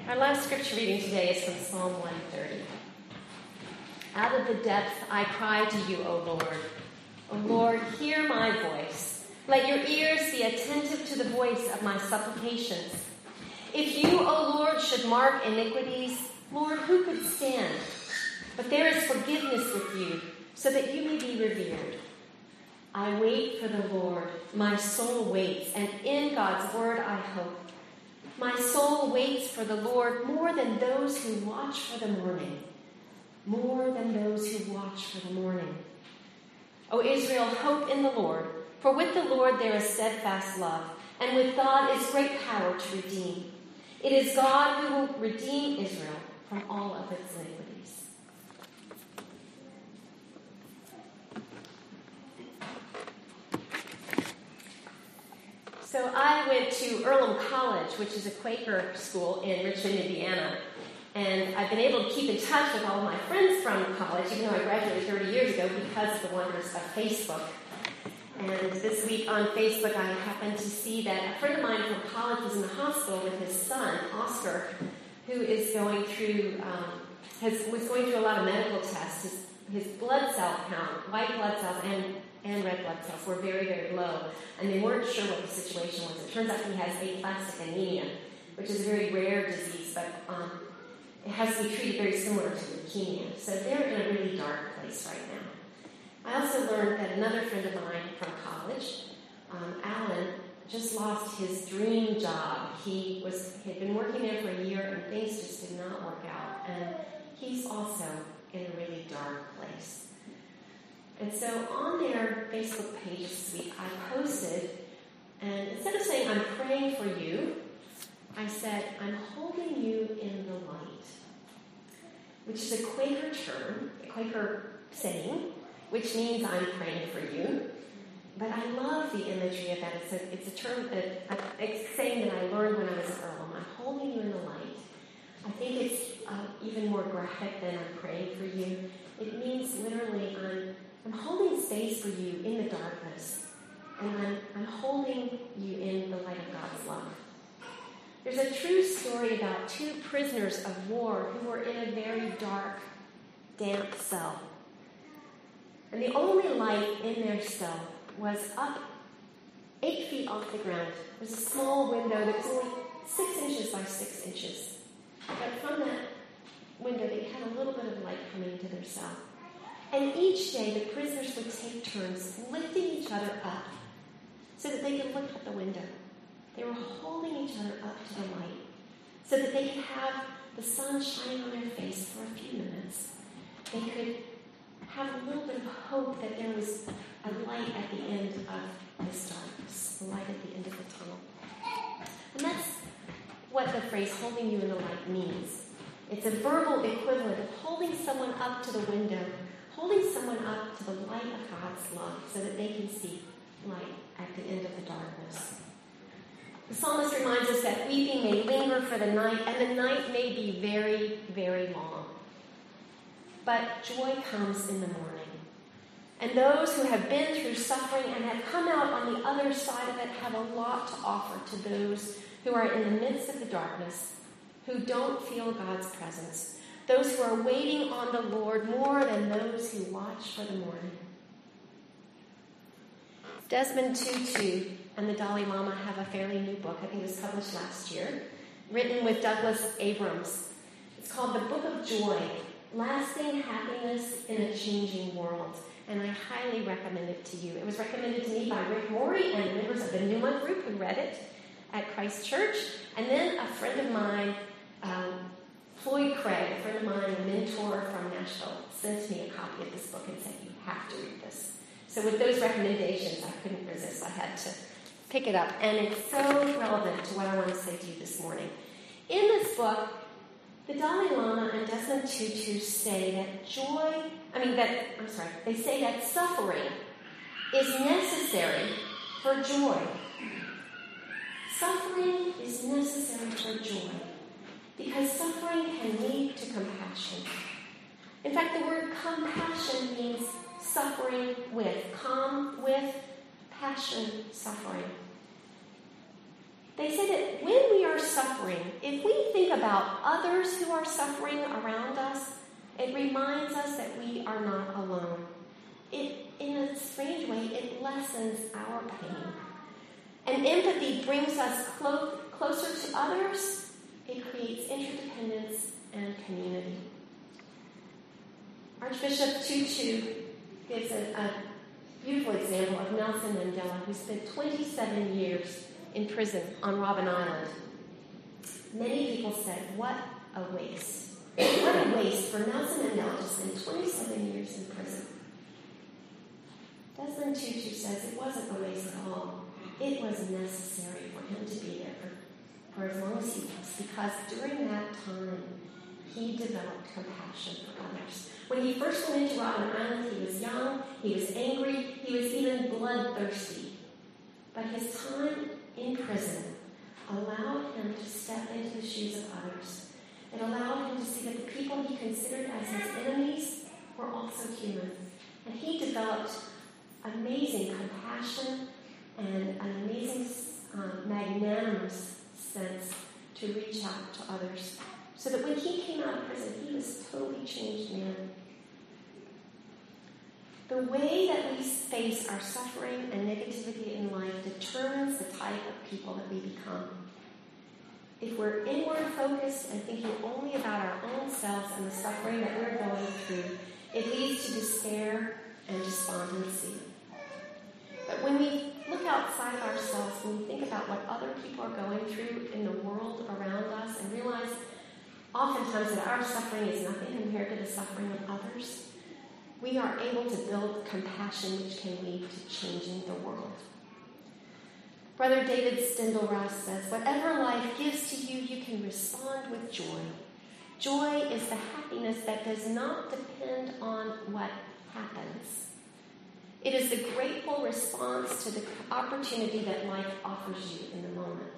Our last scripture reading today is from Psalm 130. Out of the depth I cry to you, O Lord. O Lord, hear my voice. Let your ears be attentive to the voice of my supplications. If you, O Lord, should mark iniquities, Lord, who could stand? But there is forgiveness with you, so that you may be revered. I wait for the Lord. My soul waits, and in God's word I hope. My soul waits for the Lord more than those who watch for the morning. More than those who watch for the morning. O Israel, hope in the Lord, for with the Lord there is steadfast love, and with God is great power to redeem. It is God who will redeem Israel from all of its iniquities. So I went to Earlham College, which is a Quaker school in Richmond, Indiana. And I've been able to keep in touch with all of my friends from college, even though I graduated 30 years ago, because of the wonders of Facebook. And this week on Facebook, I happened to see that a friend of mine from college was in the hospital with his son, Oscar, who is going through, was going through a lot of medical tests. His blood cell count, white blood cells and red blood cells, were very, very low. And they weren't sure what the situation was. It turns out he has aplastic anemia, which is a very rare disease, but it has to be treated very similar to leukemia. So they're in a really dark place right now. I also learned that another friend of mine from college, Alan, just lost his dream job. He had been working there for a year, and things just did not work out. And he's also in a really dark place. And so on their Facebook page this week, I posted, and instead of saying, I'm praying for you, I said, I'm holding you in the light, which is a Quaker term, a Quaker saying, which means I'm praying for you. But I love the imagery of that. It's a term, a saying that I learned when I was at Earlham. I'm holding you in the light. I think it's even more graphic than I'm praying for you. It means literally I'm holding space for you in the darkness, and I'm holding you in the light of God's love. There's a true story about two prisoners of war who were in a very dark, damp cell. And the only light in their cell was up 8 feet off the ground. There was a small window that was only 6 inches by 6 inches. But from that window, they had a little bit of light coming into their cell. And each day, the prisoners would take turns lifting each other up so that they could look out the window. They were holding each other up to the light so that they could have the sun shining on their face for a few minutes. They could have a little bit of hope that there was a light at the end of this darkness, a light at the end of the tunnel. And that's what the phrase holding you in the light means. It's a verbal equivalent of holding someone up to the window, holding someone up to the light of God's love so that they can see light at the end of the darkness. The psalmist reminds us that weeping may linger for the night, and the night may be very, very long. But joy comes in the morning. And those who have been through suffering and have come out on the other side of it have a lot to offer to those who are in the midst of the darkness, who don't feel God's presence, those who are waiting on the Lord more than those who watch for the morning. Desmond Tutu and the Dalai Lama have a fairly new book. I think it was published last year, written with Douglas Abrams. It's called The Book of Joy, Lasting Happiness in a Changing World. And I highly recommend it to you. It was recommended to me by Rick Morey and members of the Newman group who read it at Christ Church. And then a friend of mine, Floyd Craig, a friend of mine, a mentor from Nashville, sent me a copy of this book and said, you have to read this. So with those recommendations, I couldn't resist. I had to pick it up. And it's so relevant to what I want to say to you this morning. In this book, the Dalai Lama and Desmond Tutu say they say that suffering is necessary for joy. Suffering is necessary for joy because suffering can lead to compassion. In fact, the word compassion means suffering with, passion, suffering. They say that when we are suffering, if we think about others who are suffering around us, it reminds us that we are not alone. In a strange way, it lessens our pain. And empathy brings us closer to others. It creates interdependence and community. Archbishop Tutu gives a beautiful example of Nelson Mandela, who spent 27 years in prison on Robben Island. Many people said, what a waste. What a waste for Nelson Mandela to spend 27 years in prison. Desmond Tutu says it wasn't a waste at all. It was necessary for him to be there for as long as he was, because during that time, he developed compassion for others. When he first went into Robben Island, he was young, he was angry, he was even bloodthirsty. But his time in prison allowed him to step into the shoes of others. It allowed him to see that the people he considered as his enemies were also human. And he developed amazing compassion and an amazing magnanimous sense to reach out to others. So that when he came out of prison, he was a totally changed man. The way that we face our suffering and negativity in life determines the type of people that we become. If we're inward focused and thinking only about our own selves and the suffering that we're going through, it leads to despair and despondency. But when we look outside of ourselves, when we think about what other people are going through in the world around us and realize oftentimes that our suffering is nothing compared to the suffering of others, we are able to build compassion which can lead to changing the world. Brother David Steindl-Rast says, whatever life gives to you, you can respond with joy. Joy is the happiness that does not depend on what happens. It is the grateful response to the opportunity that life offers you in the moment.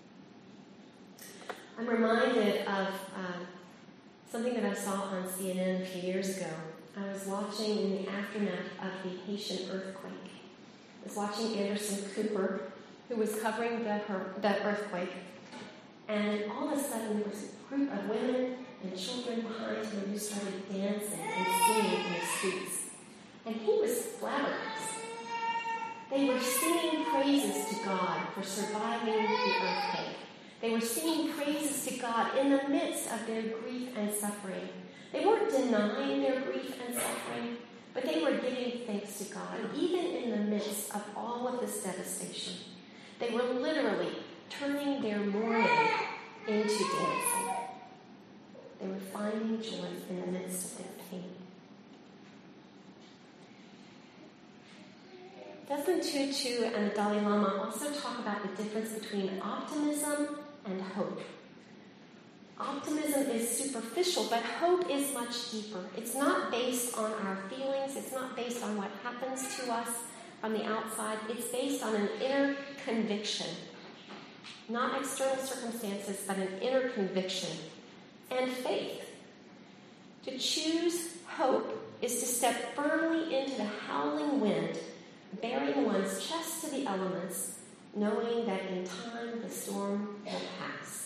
I'm reminded of something that I saw on CNN a few years ago. I was watching in the aftermath of the Haitian earthquake. I was watching Anderson Cooper, who was covering the earthquake. And all of a sudden, there was a group of women and children behind him who started dancing and singing in the streets. And he was flabbergasted. They were singing praises to God for surviving the earthquake. They were singing praises to God in the midst of their grief and suffering. They weren't denying their grief and suffering, but they were giving thanks to God, even in the midst of all of this devastation. They were literally turning their mourning into dancing. They were finding joy in the midst of their pain. Desmond Tutu and the Dalai Lama also talk about the difference between optimism and hope. Optimism is superficial, but hope is much deeper. It's not based on our feelings. It's not based on what happens to us from the outside. It's based on an inner conviction. Not external circumstances, but an inner conviction and faith. To choose hope is to step firmly into the howling wind, bearing one's chest to the elements, knowing that in time the storm will pass.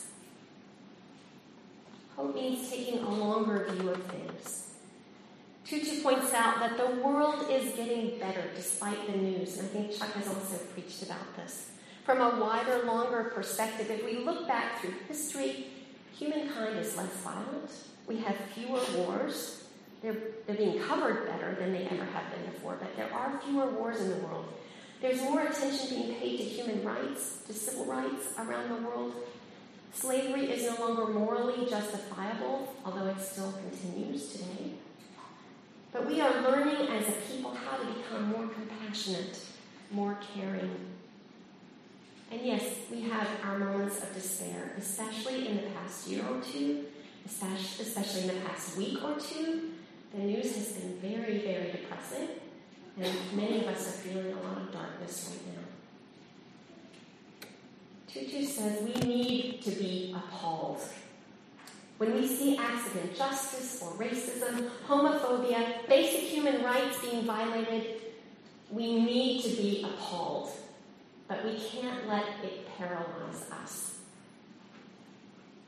Hope means taking a longer view of things. Tutu points out that the world is getting better despite the news, and I think Chuck has also preached about this. From a wider, longer perspective, if we look back through history, humankind is less violent. We have fewer wars. They're being covered better than they ever have been before, but there are fewer wars in the world. There's more attention being paid to human rights, to civil rights around the world. Slavery is no longer morally justifiable, although it still continues today. But we are learning as a people how to become more compassionate, more caring. And yes, we have our moments of despair, especially in the past year or two, especially in the past week or two. The news has been very, very depressing, and many of us are feeling a lot of darkness right now. Tutu says we need to be appalled. When we see acts of injustice or racism, homophobia, basic human rights being violated, we need to be appalled. But we can't let it paralyze us.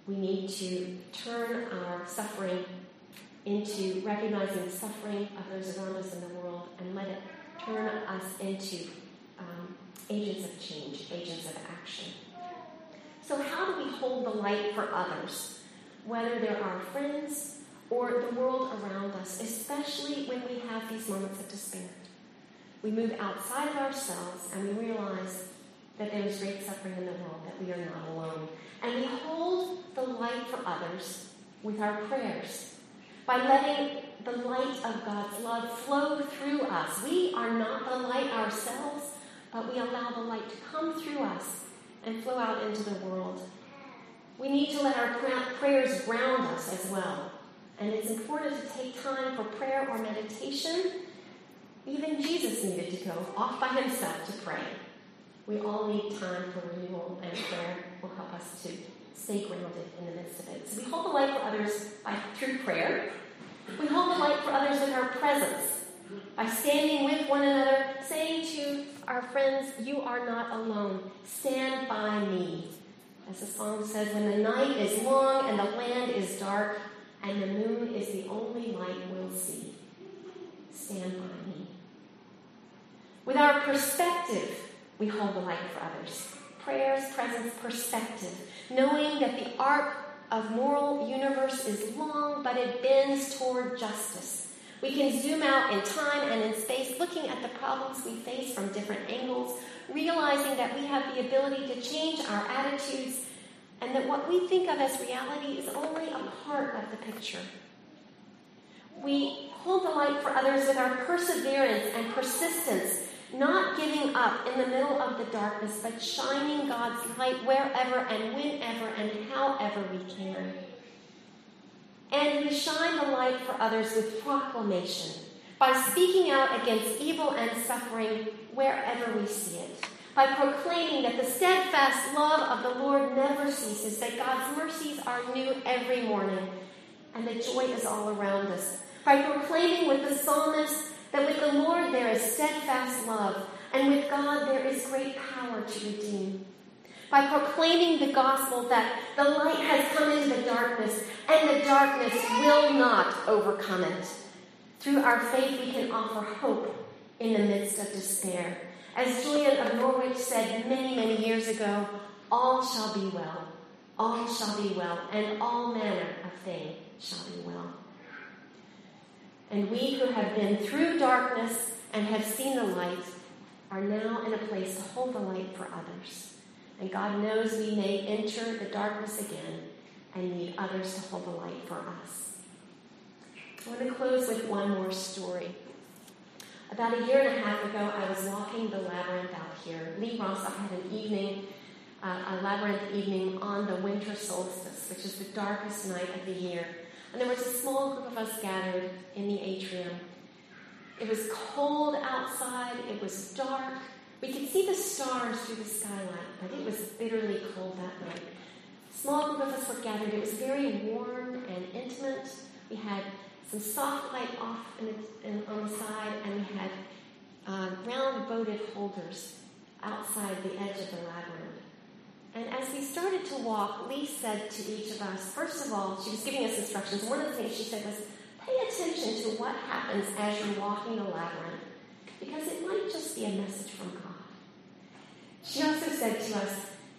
We need to turn our suffering into recognizing the suffering of those around us in the world and let it turn us into agents of change, agents of action. So how do we hold the light for others, whether they're our friends or the world around us, especially when we have these moments of despair? We move outside of ourselves and we realize that there is great suffering in the world, that we are not alone. And we hold the light for others with our prayers, by letting the light of God's love flow through us. We are not the light ourselves, but we allow the light to come through us and flow out into the world. We need to let our prayers ground us as well. And it's important to take time for prayer or meditation. Even Jesus needed to go off by himself to pray. We all need time for renewal, and prayer will help us to stay grounded in the midst of it. So we hold the light for others through prayer. We hold the light for others with our presence, by standing with one another, saying to our friends, "You are not alone. Stand by me." As the song says, when the night is long and the land is dark, and the moon is the only light we'll see, stand by me. With our perspective, we hold the light for others. Prayers, presence, perspective. Knowing that the arc of moral universe is long, but it bends toward justice. We can zoom out in time and in space, looking at the problems we face from different angles, realizing that we have the ability to change our attitudes, and that what we think of as reality is only a part of the picture. We hold the light for others with our perseverance and persistence, not giving up in the middle of the darkness, but shining God's light wherever and whenever and however we can. And we shine the light for others with proclamation, by speaking out against evil and suffering wherever we see it, by proclaiming that the steadfast love of the Lord never ceases, that God's mercies are new every morning, and that joy is all around us, by proclaiming with the psalmist that with the Lord there is steadfast love, and with God there is great power to redeem. By proclaiming the gospel that the light has come into the darkness, and the darkness will not overcome it. Through our faith we can offer hope in the midst of despair. As Julian of Norwich said many, many years ago, all shall be well, and all manner of thing shall be well. And we who have been through darkness and have seen the light are now in a place to hold the light for others. And God knows we may enter the darkness again and need others to hold the light for us. I want to close with one more story. About 1.5 years ago, I was walking the labyrinth out here. Lee Rossoff had a labyrinth evening on the winter solstice, which is the darkest night of the year. And there was a small group of us gathered in the atrium. It was cold outside. It was dark. We could see the stars through the skylight, but it was bitterly cold that night. A small group of us were gathered. It was very warm and intimate. We had some soft light off on the side, and we had round votive holders outside the edge of the labyrinth. And as we started to walk, Lee said to each of us, first of all, she was giving us instructions. One of the things she said was, pay attention to what happens as you're walking the labyrinth, because it might just be a message from God. She also said to us,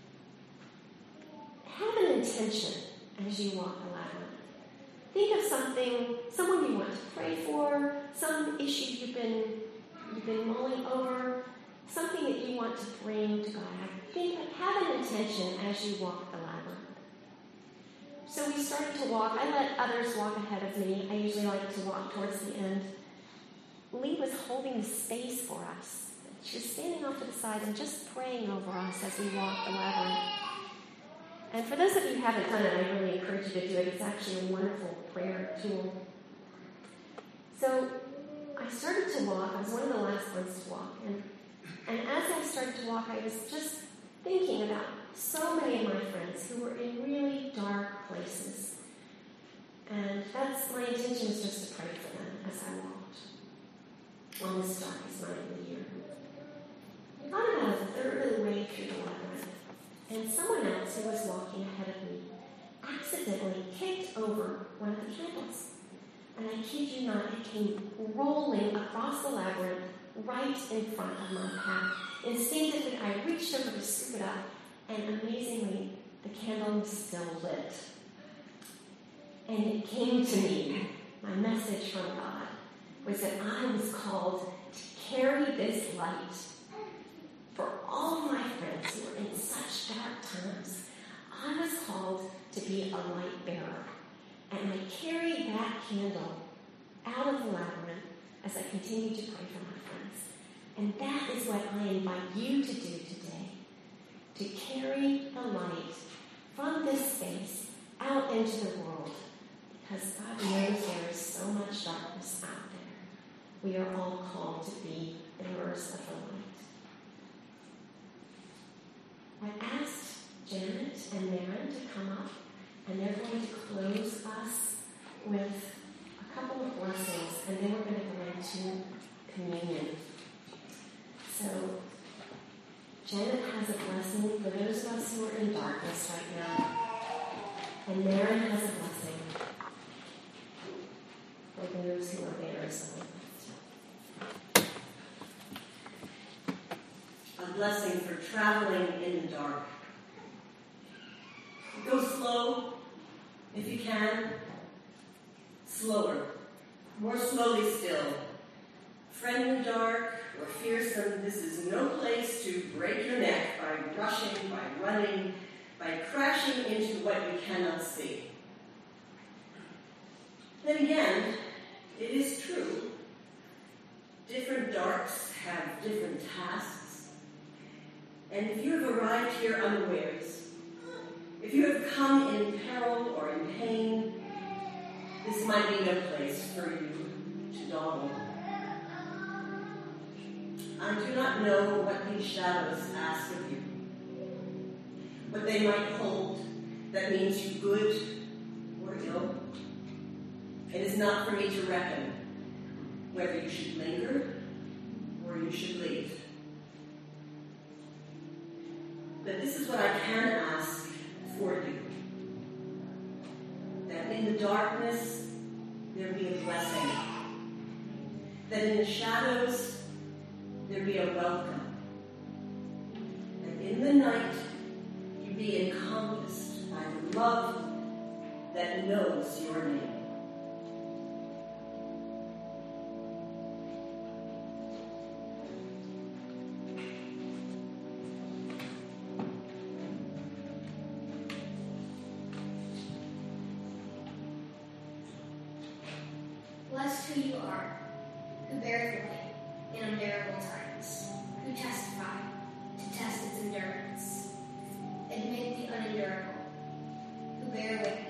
have an intention as you walk the labyrinth. Think of someone you want to pray for, some issue you've been mulling over, something that you want to bring to God. Have an intention as you walk the labyrinth. So we started to walk. I let others walk ahead of me. I usually like to walk towards the end. Lee was holding the space for us. She was standing off to the side and just praying over us as we walked the labyrinth. And for those of you who haven't done it, I really encourage you to do it. It's actually a wonderful prayer tool. So I started to walk. I was one of the last ones to walk. And as I started to walk, I was just thinking about so many of my friends who were in really dark places. And my intention was just to pray for them as I walked on this darkest night of the year. I got about a third of the way through the labyrinth, and someone else who was walking ahead of me asked accidentally kicked over one of the candles. And I kid you not, it came rolling across the labyrinth right in front of my path. Instinctively, I reached over to scoop it up, and amazingly, the candle was still lit. And it came to me, my message from God was that I was called to carry this light for all my friends who were in such dark times. I was called to be a light bearer. And I carried that candle out of the labyrinth as I continued to pray for my friends. And that is what I invite you to do today. To carry the light from this space out into the world. Because God knows there is so much darkness out there. We are all called to be bearers of the light. I asked Janet and Maren to come up, and they're going to close us with a couple of blessings, and then we're going to go into communion. So, Janet has a blessing for those of us who are in darkness right now, and Maren has a blessing for those who are bearers of the light. A blessing for traveling in the dark. Go slow, if you can. Slower. More slowly still. Friendly dark or fearsome, this is no place to break your neck by rushing, by running, by crashing into what you cannot see. Then again, it is true. Different darks have different tasks. And if you have arrived here unawares, if you have come in peril or in pain, this might be no place for you to dawdle. I do not know what these shadows ask of you, what they might hold that means you good or ill. It is not for me to reckon whether you should linger or you should leave. But this is what I can ask for you. That in the darkness there be a blessing. That in the shadows there be a welcome. That in the night you be encompassed by the love that knows your name. Blessed who you are, who bear the light in unbearable times, who testify to test its endurance. Admit the unendurable, who bear witness